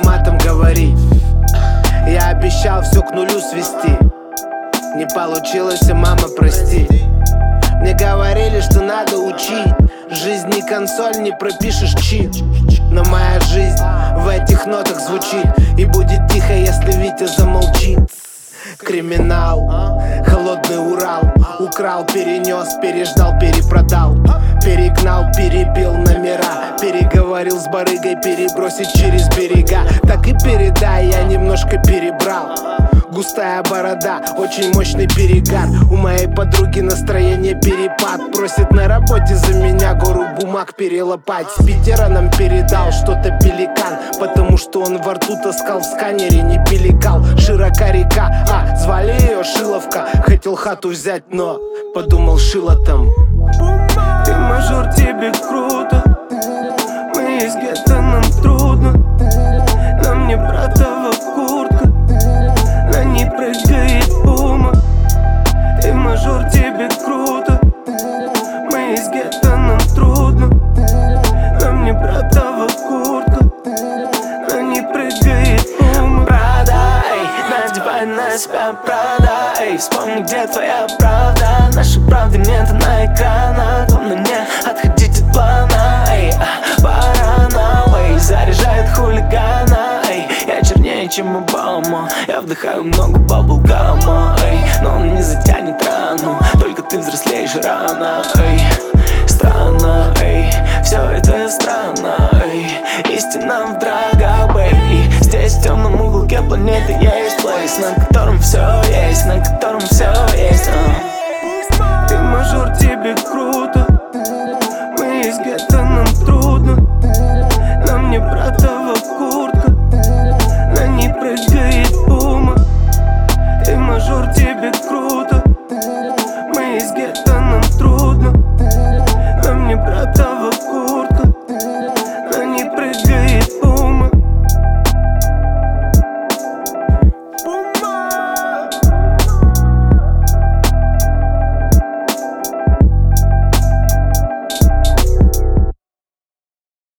матом говорить. Я обещал все к нулю свести. Не получилось, и мама, прости. Мне говорили, что надо учить. Жизнь не консоль, не пропишешь чит. Но моя жизнь в этих нотах звучит. И будет тихо, если Витя замолчит. Криминал, холодный Урал. Украл, перенес, переждал, перепродал. Перегнал, перебил номера. Переговорил с барыгой, перебросить через берега. Так и передай, я немножко перебрал. Густая борода, очень мощный перегар. У моей подруги настроение перепад. Просит на работе за меня гору бумаг перелопать. С Питера нам передал что-то пеликан, потому что он во рту таскал в сканере, не пеликал. Широка река, звали ее Шиловка. Хотел хату взять, но подумал, Шило там. Ты мажор, тебе круто. Мы из гетто, нам трудно. На мне братова куртка, на ней прыгает пума. Ты мажор, тебе круто. Мы из гетто, нам трудно. На мне братова куртка, на ней прыгает пума. Прада, эй, надевай на себя Прада, эй, вспомни, где твоя правда. Наши правды нет на экранах. Главное не отходить от плана, эй, паранойя заряжает хулигана, эй. Я чернее, чем Обама. Я вдыхаю много баблгама, эй. Но он не затянет рану, только ты взрослеешь рано, эй. Странно, эй, все это странно, эй. Истина в драгах, бэй. Здесь в темном уголке планеты есть плейс, на котором все есть, на котором все есть. Ты мажор, тебе круто.